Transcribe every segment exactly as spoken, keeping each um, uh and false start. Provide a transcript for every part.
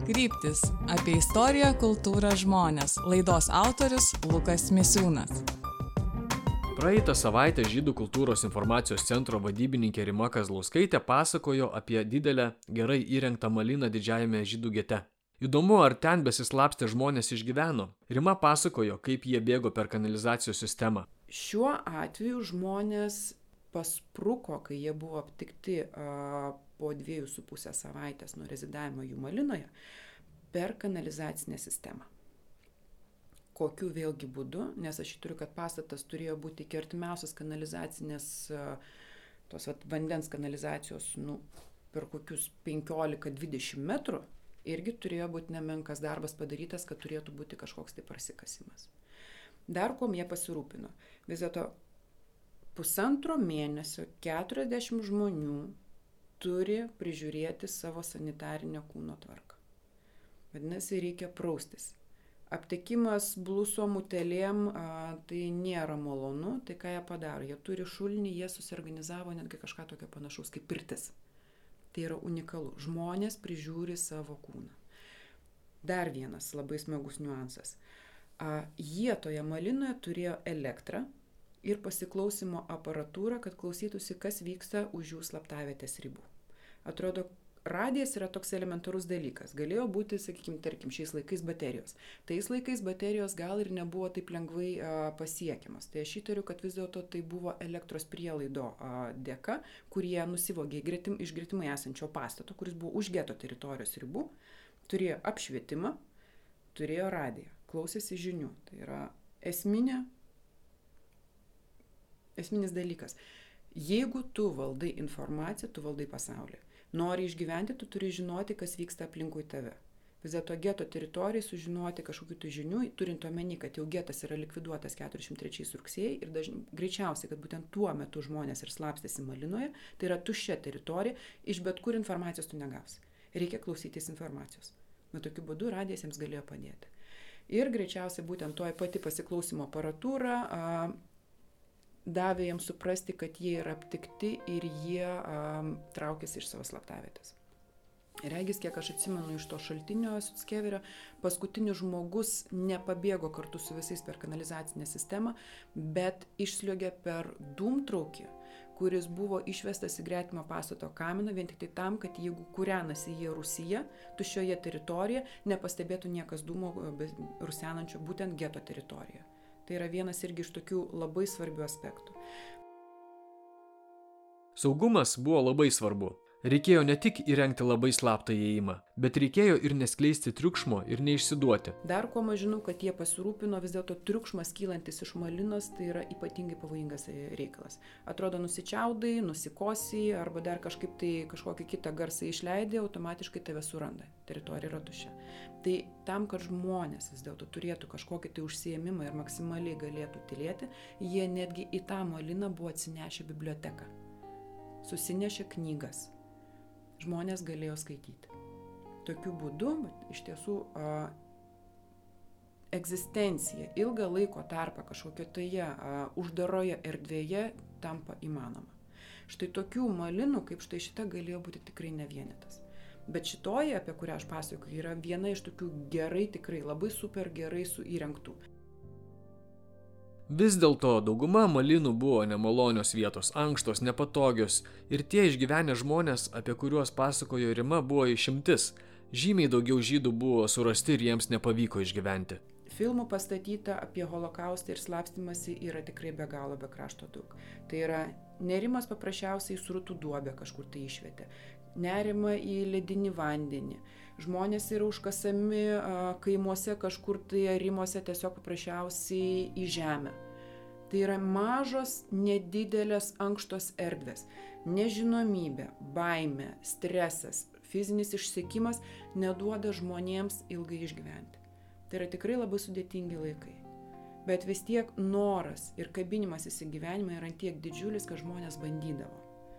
Kryptis – apie istoriją, kultūrą, žmones. Laidos autorius Lukas Misiūnas. Praeitą savaitę Žydų kultūros informacijos centro vadybininkė Rima Kazlauskaitė pasakojo apie didelę, gerai įrengtą malyną didžiajame žydų gete. Įdomu, ar ten besislapstę žmonės išgyveno. Rima pasakojo, kaip jie bėgo per kanalizacijos sistemą. Šiuo atveju žmonės paspruko, kai jie buvo aptikti a, po dviejų su pusę savaitės nuo rezidavimo jų malinoje, per kanalizacinę sistemą. Kokiu vėlgi būdu, nes aš turiu, kad pastatas turėjo būti iki artimiausios kanalizacinės, tos vat, vandens kanalizacijos, nu, per kokius penkiolika dvidešimt metrų, irgi turėjo būti nemenkas darbas padarytas, kad turėtų būti kažkoks tai prasikasimas. Dar kuom jie pasirūpino. Vis dėlto pusantro mėnesio keturiasdešimt žmonių turi prižiūrėti savo sanitarinę kūno tvarką. Vadinasi, reikia praustis. Aptekimas blusom utėlėm, a, tai nėra malonu, tai ką jie padaro? Jie turi šulinį, jie susiorganizavo netgi kažką tokio panašaus kaip pirtis. Tai yra unikalu. Žmonės prižiūri savo kūną. Dar vienas labai smagus niuansas. A, jie toje malinoje turėjo elektrą ir pasiklausimo aparatūrą, kad klausytųsi, kas vyksta už jų slaptavietės ribų. Atrodo, radijas yra toks elementarus dalykas. Galėjo būti, sakykime, tarkim, šiais laikais baterijos. Tais laikais baterijos gal ir nebuvo taip lengvai a, pasiekiamas. Tai aš įtariu, kad vis dėlto tai buvo elektros prielaido a, dėka, kurie nusivogė gretim, iš gretimai esančio pastato, kuris buvo už geto teritorijos ribų, turėjo apšvietimą, turėjo radiją, klausėsi žinių. Tai yra esminė, esminis dalykas. Jeigu tu valdai informaciją, tu valdai pasaulį. Nori išgyventi, tu turi žinoti, kas vyksta aplinkui tave. Vis dėlto geto teritorijai sužinoti kažkokių tų žinių, turint omeny, kad jau getas yra likviduotas keturiasdešimt trečiais rugsėjai ir dažn... greičiausiai, kad būtent tuo metu žmonės ir slapstėsi malinoje, tai yra tuščia teritorija, iš bet kur informacijos tu negausi. Reikia klausytis informacijos. Bet tokiu būdu radijas jiems galėjo padėti. Ir greičiausiai būtent toje pati pasiklausimo aparatūra a, davė jiems suprasti, kad jie yra aptikti ir jie um, traukėsi iš savo slaptavietės. Regis, kiek aš atsimenu iš to šaltinio Suckeverio, paskutinis žmogus nepabėgo kartu su visais per kanalizacinę sistemą, bet išsliuogė per dūmtraukį, kuris buvo išvestas į gretimą pastato kaminą, vien tik tai tam, kad jeigu kūrenasi jie Rusija, tuščioje teritorijoje, nepastebėtų niekas dūmo rusenančio būtent geto teritorijoje. Tai yra vienas irgi iš tokių labai svarbių aspektų. Saugumas buvo labai svarbu. Reikėjo ne tik įrengti labai slaptą įėjimą, bet reikėjo ir neskleisti triukšmo ir neišsiduoti. Dar ko aš žinau, kad jie pasirūpino, vis dėlto triukšmas kylantis iš malinos, tai yra ypatingai pavojingas reikalas. Atrodo, nusičiaudai, nusikosi arba dar kažkaip tai kažkokį kitą garsą išleidai, automatiškai tave suranda. Teritorija yra tuščia. Tai tam, kad žmonės vis dėlto turėtų kažkokį tai užsiėmimą ir maksimaliai galėtų tylėti, jie netgi į tą maliną buvo atsinešę biblioteką. Susinešė knygas. Žmonės galėjo skaityti. Tokiu būdu, iš tiesų, a, egzistencija ilgą laiko tarpą kažkokioje uždaroje erdvėje tampa įmanoma. Štai tokių malinų, kaip štai šita, galėjo būti tikrai ne vienetas. Bet šitoji, apie kurią aš pasakoju, yra viena iš tokių gerai, tikrai labai super gerai suįrengtų. Vis dėlto dauguma malynų buvo nemalonios vietos, ankštos, nepatogios ir tie išgyvenę žmonės, apie kuriuos pasakojo Rima, buvo išimtis. Žymiai daugiau žydų buvo surasti ir jiems nepavyko išgyventi. Filmų pastatyta apie holokaustą ir slapstymąsi yra tikrai be galo be krašto daug. Tai yra nerimas paprasčiausiai srutų duobę kažkur tai išvietė, nerima į ledinį vandenį. Žmonės yra užkasami a, kaimuose kažkur tai rimuose tiesiog paprasčiausiai į žemę. Tai yra mažos, nedidelės ankštos erdvės. Nežinomybė, baimė, stresas, fizinis išsekimas neduoda žmonėms ilgai išgyventi. Tai yra tikrai labai sudėtingi laikai. Bet vis tiek noras ir kabinimasis į gyvenimą yra tiek didžiulis, kad žmonės bandydavo.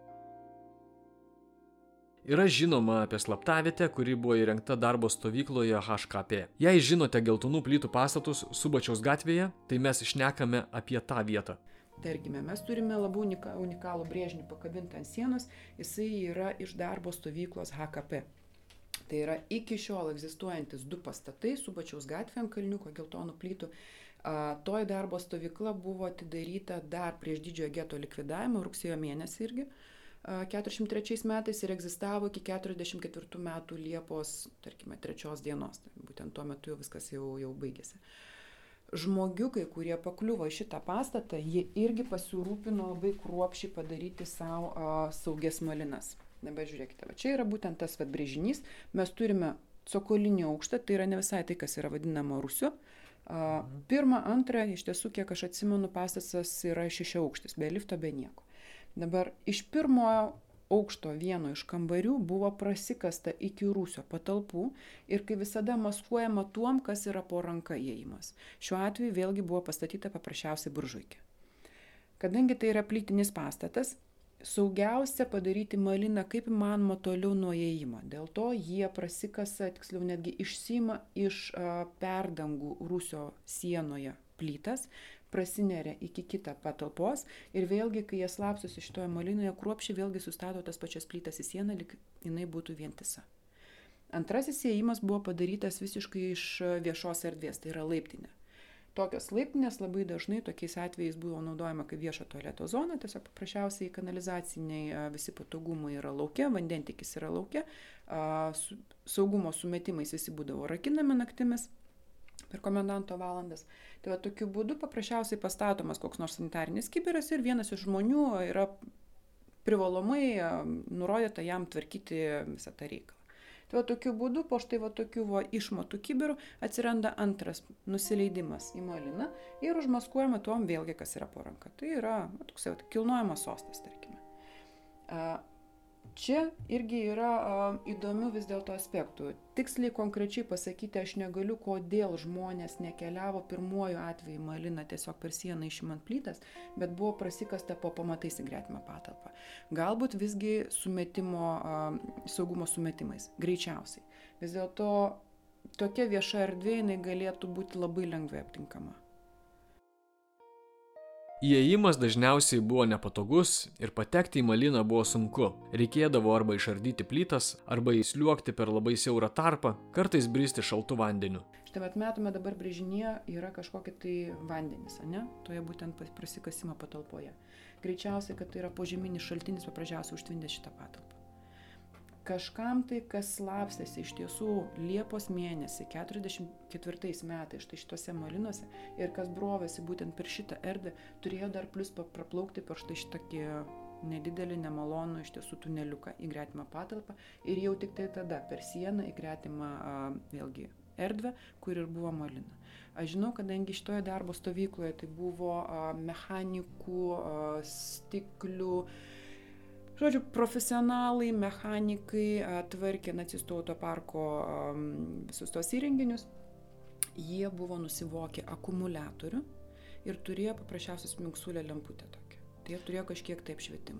Yra žinoma apie slaptavietę, kuri buvo įrengta darbo stovykloje H K P. Jei žinote geltonų plytų pastatus Subačiaus gatvėje, tai mes šnekame apie tą vietą. Tarkime, mes turime labai unikalų brėžinį pakabintą ant sienos, jisai yra iš darbo stovyklos H K P. Tai yra iki šiol egzistuojantis du pastatai, Subačiaus gatvė ant Kalniuko, geltonų plytų. Toj darbo stovykla buvo atidaryta dar prieš didžiojo geto likvidavimą, rugsėjo mėnesį irgi, keturiasdešimt trečiais metais ir egzistavo iki keturiasdešimt ketvirtų metų Liepos, tarkime, trečios dienos. Tai būtent tuo metu jau viskas jau, jau baigėsi. Žmogiukai, kurie pakliuvo į šitą pastatą, jie irgi pasirūpino labai kruopšiai padaryti savo saugias malinas. Dabar žiūrėkite, va, čia yra būtent tas vat brėžinys. Mes turime cokolinį aukštą, tai yra ne visai tai, kas yra vadinama rūsiu. Mhm. Pirma, antra, iš tiesų, kiek aš atsimenu, pastatas yra šešiaaukštis, be lifto, be nieko. Dabar iš pirmojo aukšto vieno iš kambarių buvo prasikasta iki rūsio patalpų ir kaip visada maskuojama tuom, kas yra po ranka įėjimas. Šiuo atveju vėlgi buvo pastatyta paprasčiausiai buržuikė. Kadangi tai yra plytinis pastatas, saugiausia padaryti maliną kaip įmanoma toliau nuo įėjimo. Dėl to jie prasikasa, tiksliau netgi išsima iš a, perdangų rūsio sienoje plytas, prasineria iki kitą patalpos ir vėlgi, kai jie slapstosi šitoje malinoje, kruopšiai vėlgi sustato tas pačias plytas į sieną, lyg jinai būtų vientisa. Antrasis įėjimas buvo padarytas visiškai iš viešos erdvės, tai yra laiptinė. Tokios laiptinės labai dažnai tokiais atvejais buvo naudojama kaip viešo tualeto zona, tiesiog paprasčiausiai kanalizaciniai visi patogumai yra lauke, vandentikis yra lauke, saugumo sumetimais visi būdavo rakinami naktimis per komendanto valandas. Tai va, tokiu būdu paprasčiausiai pastatomas koks nors sanitarinis kibiras ir vienas iš žmonių yra privalomai nurodyta jam tvarkyti visą tą reikalą. Tai va, tokiu būdu po štai va tokių va išmatų kibirų atsiranda antras nusileidimas į maliną ir užmaskuojama tuom vėlgi, kas yra po ranka. Tai yra va, toks jau kilnojamas sostas, tarkime. Čia irgi yra a, įdomių vis dėlto aspektų. Tiksliai konkrečiai pasakyti aš negaliu, kodėl žmonės nekeliavo pirmuoju atveju maliną tiesiog per sieną išimant plytas, bet buvo prasikasta po pamatais į gretimą patalpą. Galbūt visgi sumetimo, a, saugumo sumetimais, greičiausiai. Vis dėlto tokia vieša erdvė jinai galėtų būti labai lengvai aptinkama. Įėjimas dažniausiai buvo nepatogus ir patekti į maliną buvo sunku. Reikėdavo arba išardyti plytas, arba įsliuogti per labai siaurą tarpą, kartais bristi šaltu vandeniu. Štai vat matome dabar brėžinyje yra kažkokie tai vandenys, ne? Toje būtent prasikasimo patalpoje. Greičiausiai, kad tai yra požeminis šaltinis, paprasčiausiai užtvindė šitą patalpą. Kažkam tai, kas slapstėsi iš tiesų Liepos mėnesį keturiasdešimt ketvirtais metais štai šitose malinuose ir kas brovėsi būtent per šitą erdvę, turėjo dar plus praplaukti per štai šitokį nedidelį, nemalonų iš tiesų tuneliuką į gretimą patalpą ir jau tik tai tada per sieną į gretimą vėlgi erdvę, kur ir buvo malina. Aš žinau, kadangi šitoje darbo stovykloje tai buvo mechanikų, stiklių, žodžiu, profesionalai, mechanikai tvarkė nacistų autoparko visus tos įrenginius. Jie buvo nusivokę akumuliatorių ir turėjo paprasčiausias minksulę lemputę tokią. Tai jie turėjo kažkiek tai apšvietimo.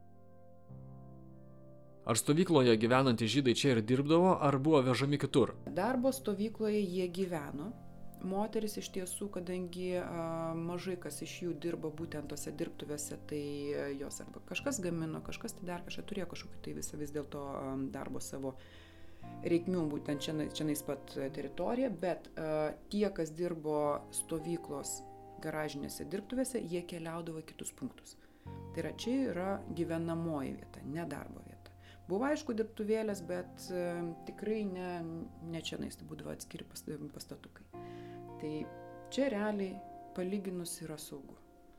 Ar stovykloje gyvenantys žydai čia ir dirbdavo, ar buvo vežami kitur? Darbo stovykloje jie gyveno. Moteris iš tiesų, kadangi a, mažai kas iš jų dirba būtent tose dirbtuvėse, tai jos arba kažkas gamino, kažkas tai dar kažką turėjo kažkokį tai visą vis dėlto darbo savo reikmių būtent čia, čia nais pat teritoriją, bet a, tie, kas dirbo stovyklos garažinėse dirbtuvėse, jie keliaudavo į kitus punktus. Tai yra, čia yra gyvenamoji vieta, ne darbo vieta. Buvo aišku dirbtuvėlės, bet a, tikrai ne, ne čia nais, tai būdavo atskiri pastatukai. Tai čia realiai palyginus yra saugu.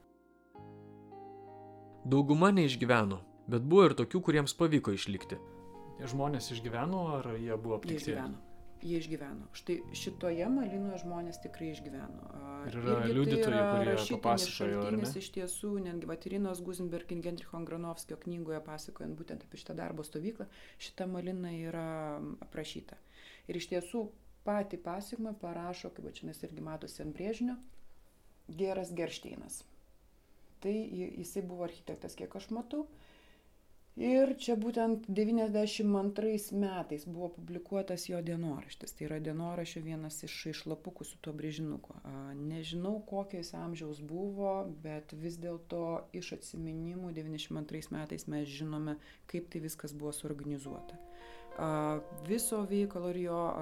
Dauguma neišgyveno, bet buvo ir tokių, kuriems pavyko išlikti. Tie žmonės išgyveno, ar jie buvo aptikti? Jie išgyveno. Jie išgyveno. Štai šitoje malinoje žmonės tikrai išgyveno. Ir yra liudytojai, kurie papasakojo, ar ne? Iš tiesų, netgi Irinos Guzenberg ir Gendricho Granovskio knygoje pasakojant būtent apie šitą darbo stovyklą, šita malina yra aprašyta. Ir iš tiesų, patį pasakojimą parašo, kaip čia nes irgi matosi ant brėžinio, Geras Geršteinas. Tai jisai buvo architektas, kiek aš matau. Ir čia būtent devyniasdešimt antrais metais buvo publikuotas jo dienoraštis. Tai yra dienoraščio vienas iš išlapukų su tuo brėžinuku. Nežinau, kokio jis amžiaus buvo, bet vis dėlto iš atsiminimų devyniasdešimt antrais metais mes žinome, kaip tai viskas buvo suorganizuota. Viso veikalo ir jo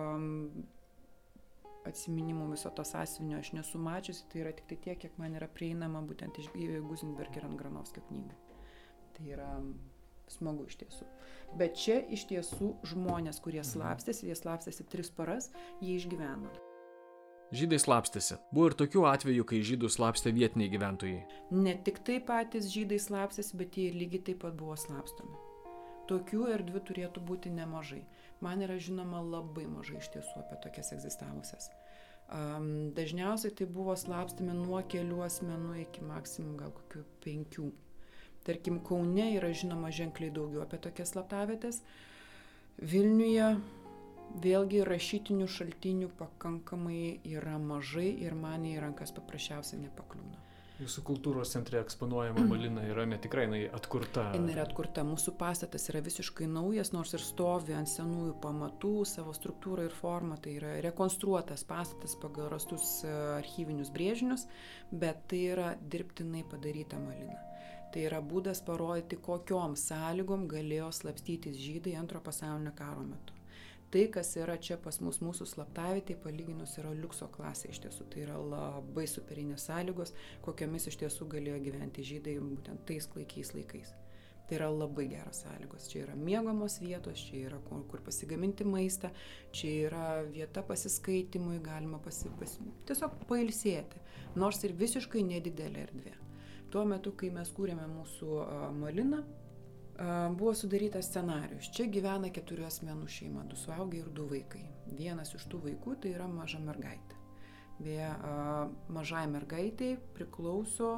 atsiminimų, viso to sąsiuvinio aš nesu mačiusi, tai yra tik tai tiek, kiek man yra prieinama būtent iš Guzenberg ir Granovskio knygų. Tai yra smagu iš tiesų. Bet čia iš tiesų žmonės, kurie slapstėsi, jie slapstėsi tris paras, jie išgyveno. Žydai slapstėsi. Buvo ir tokių atvejų, kai žydų slapstė vietiniai gyventojai. Ne tik tai patys žydai slapstėsi, bet jie lygiai taip pat buvo slapstomi. Tokių erdvių turėtų būti nemažai. Man yra žinoma labai mažai iš tiesų apie tokias egzistavusias. Um, dažniausiai tai buvo slapstomi nuo kelių asmenų iki maksimum gal kokių penkių. Tarkim, Kaune yra žinoma ženkliai daugiau apie tokias slaptavietės. Vilniuje vėlgi rašytinių šaltinių pakankamai yra mažai ir man į rankas paprasčiausiai nepakliūna. Jūsų kultūros centre eksponuojama malina yra netikrai, jinai atkurta. Jinai yra atkurta. Mūsų pastatas yra visiškai naujas, nors ir stovi ant senųjų pamatų, savo struktūrą ir formą. Tai yra rekonstruotas pastatas pagal rastus archyvinius brėžinius, bet tai yra dirbtinai padaryta malina. Tai yra būdas parodyti, kokiom sąlygom galėjo slapstytis žydai Antro pasaulinio karo metu. Tai, kas yra čia pas mus mūsų slaptavietėje, palyginus yra liukso klasė iš tiesų. Tai yra labai superinės sąlygos, kokiamis iš tiesų galėjo gyventi žydai būtent tais klaikiais laikais. Tai yra labai geros sąlygos. Čia yra miegamos vietos, čia yra kur, kur pasigaminti maistą, čia yra vieta pasiskaitimui, galima pasi, pasi, tiesiog pailsėti, nors ir visiškai nedidelė erdvė. Tuo metu, kai mes kūrėme mūsų uh, maliną, buvo sudarytas scenarius. Čia gyvena keturių asmenų šeima, du suaugę ir du vaikai. Vienas iš tų vaikų tai yra maža mergaitė. Beje, mažai mergaitei priklauso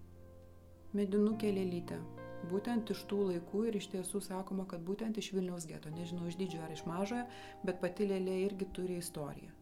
medinukė Lėlytė. Būtent iš tų laikų ir iš tiesų sakoma, kad būtent iš Vilniaus geto. Nežinau, iš didžiojo ar iš mažojo, bet pati Lėlė irgi turi istoriją.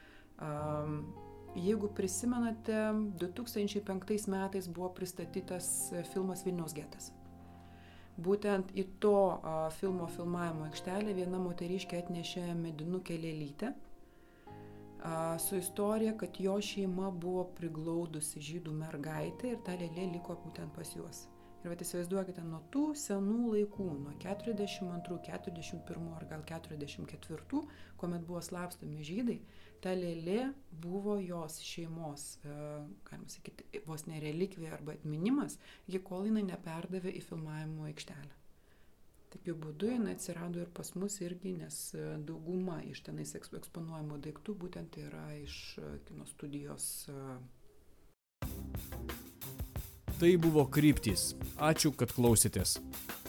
Jeigu prisimenate, du tūkstančiai penktais metais buvo pristatytas filmas Vilniaus getas. Būtent į to a, filmo filmavimo aikštelę viena moteriškė atnešė medinukę Lėlytę a, su istorija, kad jo šeima buvo priglaudusi žydų mergaitę ir ta Lėlė liko būtent pas juos. Ir vat įsivaizduokite, nuo tų senų laikų, nuo keturiasdešimt antrų, keturiasdešimt pirmų ar gal keturiasdešimt ketvirtų, kuomet buvo slapstomi žydai, ta Lėlė buvo jos šeimos, galima sakyti, vos ne relikvija arba atminimas, iki kol jinai neperdavė į filmavimo aikštelę. Tokiu būdu jinai atsirado ir pas mus irgi, nes dauguma iš tenais eksponuojamų daiktų būtent yra iš kino studijos. Tai buvo Kryptys. Ačiū, kad klausėtės.